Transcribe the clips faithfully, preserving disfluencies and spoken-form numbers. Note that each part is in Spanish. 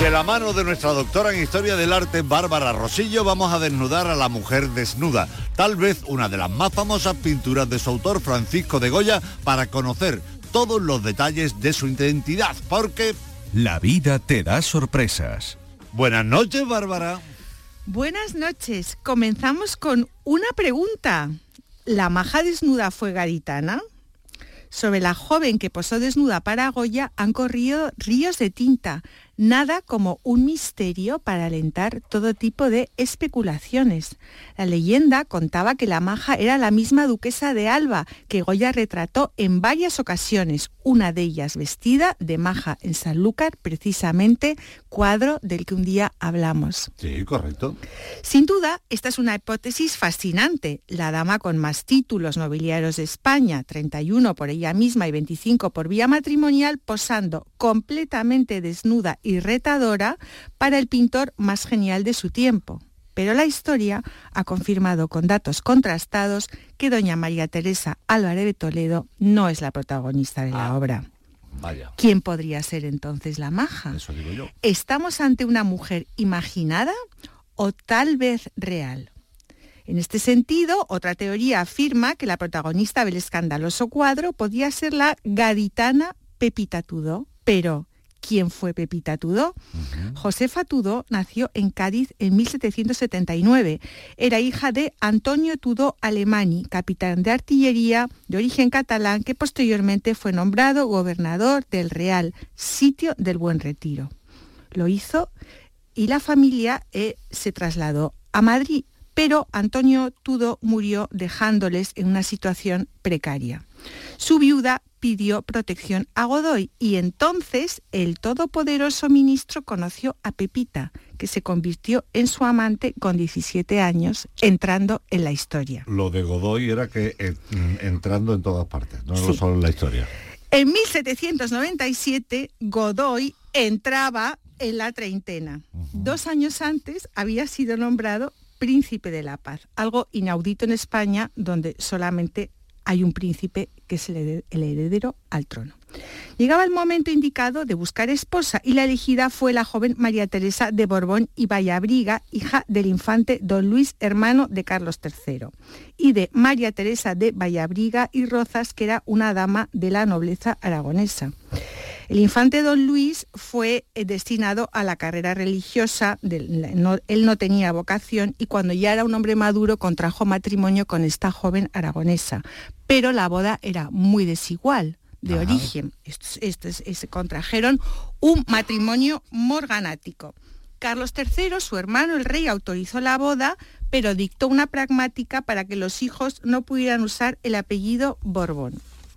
De la mano de nuestra doctora en Historia del Arte, Bárbara Rosillo, vamos a desnudar a la mujer desnuda, tal vez una de las más famosas pinturas de su autor, Francisco de Goya, para conocer todos los detalles de su identidad, porque... La vida te da sorpresas. Buenas noches, Bárbara. Buenas noches. Comenzamos con una pregunta. ¿La maja desnuda fue gaditana? Sobre la joven que posó desnuda para Goya han corrido ríos de tinta. Nada como un misterio para alentar todo tipo de especulaciones. La leyenda contaba que la maja era la misma duquesa de Alba, que Goya retrató en varias ocasiones, una de ellas vestida de maja en Sanlúcar, precisamente cuadro del que un día hablamos. Sí, correcto. Sin duda, esta es una hipótesis fascinante. La dama con más títulos nobiliarios de España, treinta y uno por ella misma y veinticinco por vía matrimonial, posando completamente desnuda y retadora para el pintor más genial de su tiempo. Pero la historia ha confirmado con datos contrastados que doña María Teresa Álvarez de Toledo no es la protagonista de la ah, obra. Vaya. ¿Quién podría ser entonces la maja? Eso digo yo. ¿Estamos ante una mujer imaginada o tal vez real? En este sentido, otra teoría afirma que la protagonista del escandaloso cuadro podía ser la gaditana Pepita Tudó, pero ¿quién fue Pepita Tudó? Uh-huh. Josefa Tudó nació en Cádiz en mil setecientos setenta y nueve. Era hija de Antonio Tudó Alemany, capitán de artillería de origen catalán, que posteriormente fue nombrado gobernador del Real, sitio del Buen Retiro. Lo hizo y la familia eh, se trasladó a Madrid, pero Antonio Tudó murió dejándoles en una situación precaria. Su viuda pidió protección a Godoy y entonces el todopoderoso ministro conoció a Pepita, que se convirtió en su amante con diecisiete años, entrando en la historia. Lo de Godoy era que eh, entrando en todas partes, no sí. solo en la historia. En mil setecientos noventa y siete, Godoy entraba en la treintena. Uh-huh. Dos años antes había sido nombrado Príncipe de la Paz, algo inaudito en España, donde solamente hay un príncipe que es el heredero al trono. Llegaba el momento indicado de buscar esposa y la elegida fue la joven María Teresa de Borbón y Vallabriga, hija del infante don Luis, hermano de Carlos tercero, y de María Teresa de Vallabriga y Rozas, que era una dama de la nobleza aragonesa. El infante don Luis fue destinado a la carrera religiosa, de, no, él no tenía vocación y cuando ya era un hombre maduro contrajo matrimonio con esta joven aragonesa, pero la boda era muy desigual de Ajá. origen. Estos, estos, estos contrajeron un matrimonio morganático. Carlos tercero, su hermano el rey, autorizó la boda, pero dictó una pragmática para que los hijos no pudieran usar el apellido Borbón.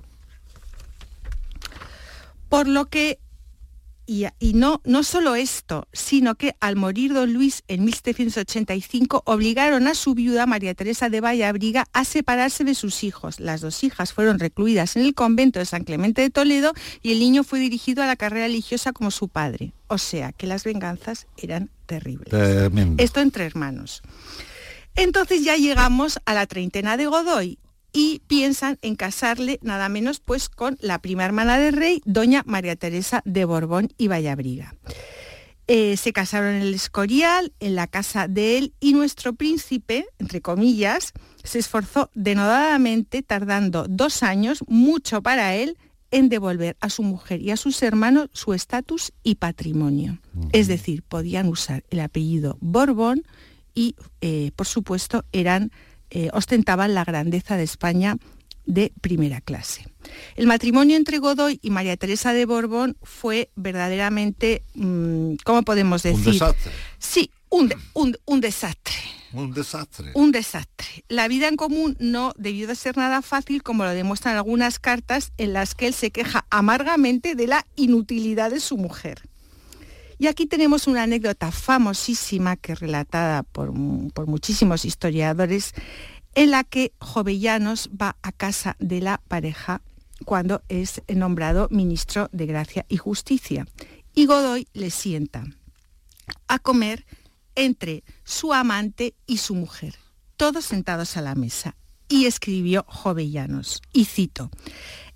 Por lo que, y, y no, no solo esto, sino que al morir don Luis en mil setecientos ochenta y cinco, obligaron a su viuda, María Teresa de Vallabriga, a separarse de sus hijos. Las dos hijas fueron recluidas en el convento de San Clemente de Toledo y el niño fue dirigido a la carrera religiosa como su padre. O sea, que las venganzas eran terribles. Tremendo. Esto entre hermanos. Entonces ya llegamos a la treintena de Godoy, y piensan en casarle nada menos pues con la prima hermana del rey, doña María Teresa de Borbón y Vallabriga. Eh, se casaron en el Escorial, en la casa de él, y nuestro príncipe, entre comillas, se esforzó denodadamente, tardando dos años, mucho para él, en devolver a su mujer y a sus hermanos su estatus y patrimonio. Uh-huh. Es decir, podían usar el apellido Borbón y, eh, por supuesto, eran... Eh, ostentaban la grandeza de España de primera clase. El matrimonio entre Godoy y María Teresa de Borbón fue verdaderamente, mmm, ¿cómo podemos decir? Un desastre. Sí, un, de, un, un desastre. Un desastre. Un desastre. La vida en común no debió de ser nada fácil, como lo demuestran algunas cartas en las que él se queja amargamente de la inutilidad de su mujer. Y aquí tenemos una anécdota famosísima que es relatada por, por muchísimos historiadores, en la que Jovellanos va a casa de la pareja cuando es nombrado ministro de Gracia y Justicia. Y Godoy le sienta a comer entre su amante y su mujer, todos sentados a la mesa. Y escribió Jovellanos, y cito: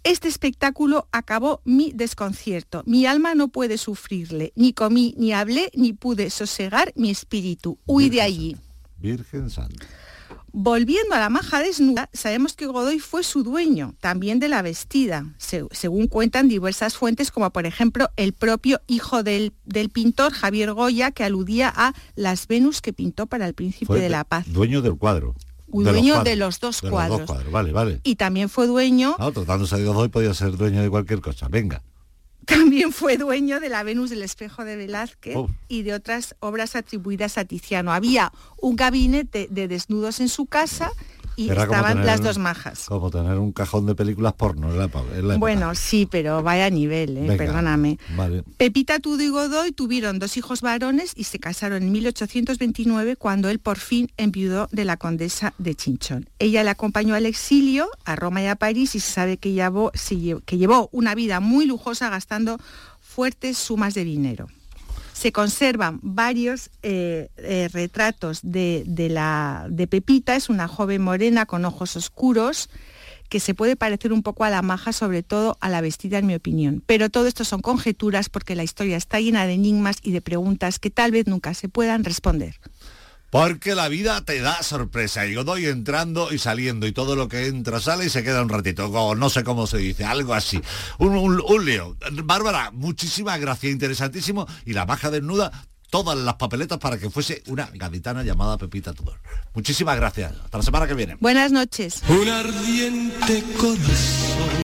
Este espectáculo acabó mi desconcierto. Mi alma no puede sufrirle. Ni comí, ni hablé, ni pude sosegar mi espíritu. Huí de allí. Virgen Santa. Volviendo a la maja desnuda, sabemos que Godoy fue su dueño, también de la vestida, se, según cuentan diversas fuentes, como por ejemplo el propio hijo del, del pintor, Javier Goya, que aludía a las Venus que pintó para el Príncipe Fue de la Paz. Dueño del cuadro. Dueño de, de los dos de cuadros. Los dos cuadros. Vale, vale. Y también fue dueño... No, tratándose de Godoy podía ser dueño de cualquier cosa. Venga. También fue dueño de la Venus del Espejo de Velázquez oh. y de otras obras atribuidas a Tiziano. Había un gabinete de desnudos en su casa y Era estaban tener, las dos majas. Como tener un cajón de películas porno en la, en la Bueno, sí, pero vaya a nivel, ¿eh? Venga, perdóname. Vale. Pepita Tudo y Godoy tuvieron dos hijos varones y se casaron en mil ochocientos veintinueve, cuando él por fin enviudó de la condesa de Chinchón. Ella le acompañó al exilio, a Roma y a París, y se sabe que llevó, que llevó una vida muy lujosa, gastando fuertes sumas de dinero. Se conservan varios eh, eh, retratos de, de, la, de Pepita. Es una joven morena con ojos oscuros que se puede parecer un poco a la maja, sobre todo a la vestida, en mi opinión. Pero todo esto son conjeturas, porque la historia está llena de enigmas y de preguntas que tal vez nunca se puedan responder. Porque la vida te da sorpresa, y Godoy entrando y saliendo, y todo lo que entra sale y se queda un ratito, o no sé cómo se dice, algo así. Un, un, un lío. Bárbara, muchísimas gracias, interesantísimo. Y la maja desnuda, todas las papeletas para que fuese una gaditana llamada Pepita Tudor. Muchísimas gracias. Hasta la semana que viene. Buenas noches. Un ardiente corazón